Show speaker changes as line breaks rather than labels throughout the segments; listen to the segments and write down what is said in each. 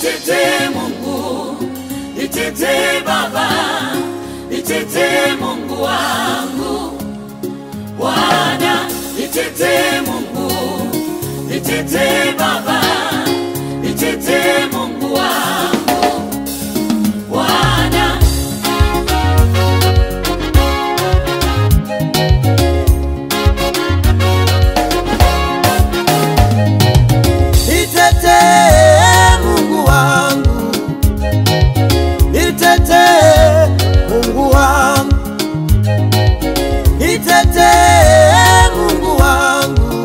Nitetee Mungu, nitetee Baba, nitetee Mungu wangu. Bwana, nitetee Mungu, nitetee Baba, nitetee Mungu wangu. Bwana,
nitetee Mungu wangu, nitetee Mungu wangu, nitetee Mungu wangu,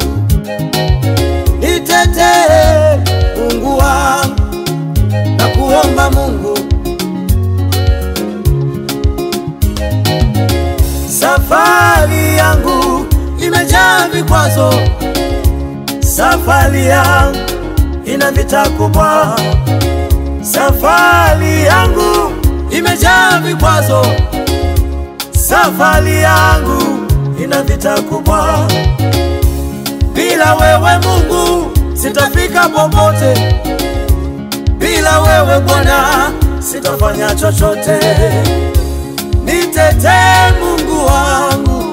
nitetee Mungu wangu. Na kuomba Mungu, safari yangu imejaa vikwazo, safari yangu ina vita kubwa, safari yangu imejaa vikwazo, safari yangu ina vita kubwa. Bila wewe Mungu sitafika popote, bila wewe Bwana sitafanya chochote. Nitetee Mungu wangu,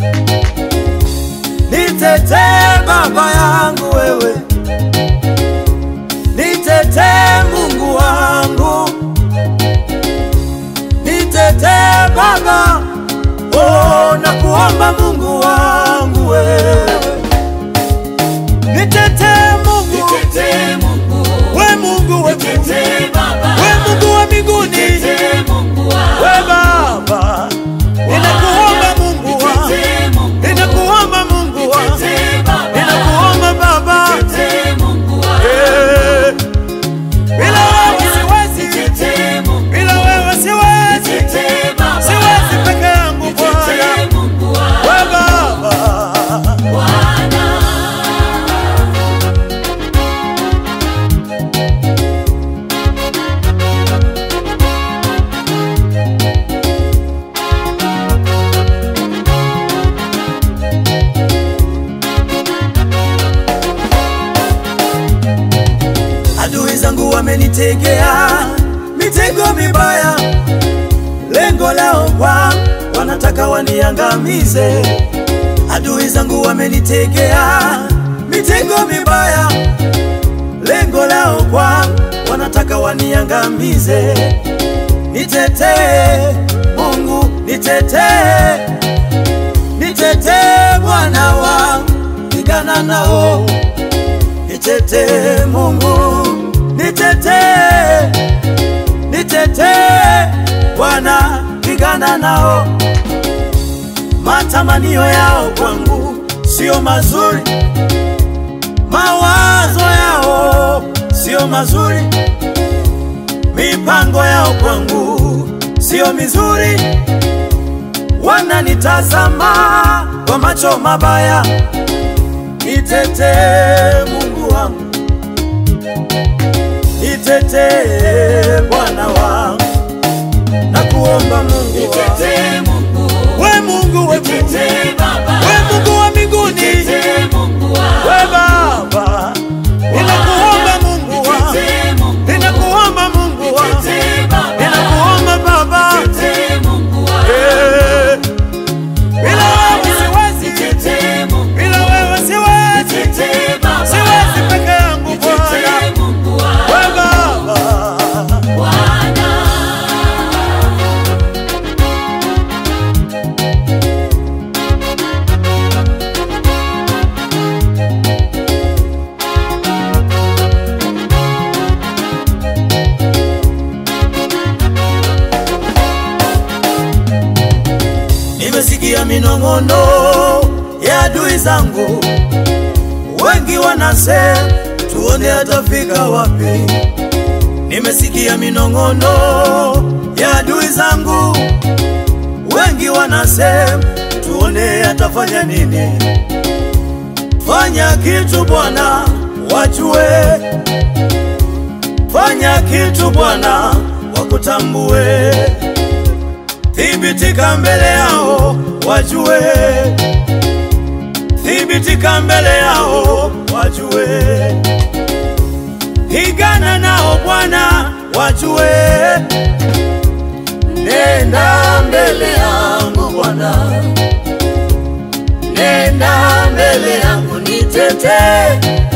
nitetee Baba yangu wewe, nitetee Mungu wangu, nitetee Baba. Oh, na kuomba Mungu wangu wewe, nitetee Mungu,
nitetee Mungu,
we Mungu we
nitetee Baba,
we Mungu wa mbinguni,
nitetee Mungu wangu.
we Baba, ninakuomba Mungu wangu,
Nitetee Mungu,
ninakuomba Mungu wangu,
nitetee Baba,
ninakuomba Baba.
nitetee Mungu wangu.
Bila wewe siwezi,
Nitetee Mungu,
bila wewe siwezi,
nitetee Baba,
siwezi peke yangu Bwana,
nitetee Mungu wangu.
we Baba.
Bwana,
Adui zangu wamenitegea mitego mibaya, lengo lao kwangu wanataka waniangamize. Adui zangu wamenitegea mitego mibaya, lengo lao kwangu wanataka waniangamize. Nitetee Mungu, nitetee, nitetee Bwana wangu, pigana nao. Nitetee Mungu, nitetee, nitetee Bwana, pigana nao. Matamanio yao kwangu sio mazuri, mawazo yao sio mazuri, mipango yao kwangu sio mizuri. Wananitazama kwa macho mabaya. Nitetee Mungu wangu, nitetee Bwana wangu, na kuomba Mungu
nitetee Mungu,
we Mungu we
nitetee Baba,
we Mungu wa mbinguni,
nitetee Mungu wangu.
we Baba, ninakuomba Mungu wangu,
Nitetee Mungu,
ninakuomba Mungu wangu,
nitetee Baba,
ninakuomba Baba.
nitetee Mungu wangu.
Bila wewe siwezi,
Nitetee Mungu,
bila wewe siwezi,
nitetee Baba,
siwezi peke yangu Bwana,
nitetee Mungu wangu.
we Baba.
Bwana,
Nimesikia minong'ono ya adui zangu, wengi wanasema tuone atafika wapi. Nimesikia minong'ono ya adui zangu, wengi wanasema tuone atafanya nini. Fanya kitu Bwana wajue, fanya kitu Bwana wakutambue. Thibitika mbele yao wajue, thibitika mbele yao wajue. pigana nao Bwana wajue. Nenda mbele yangu Bwana, nenda mbele yangu nitetee.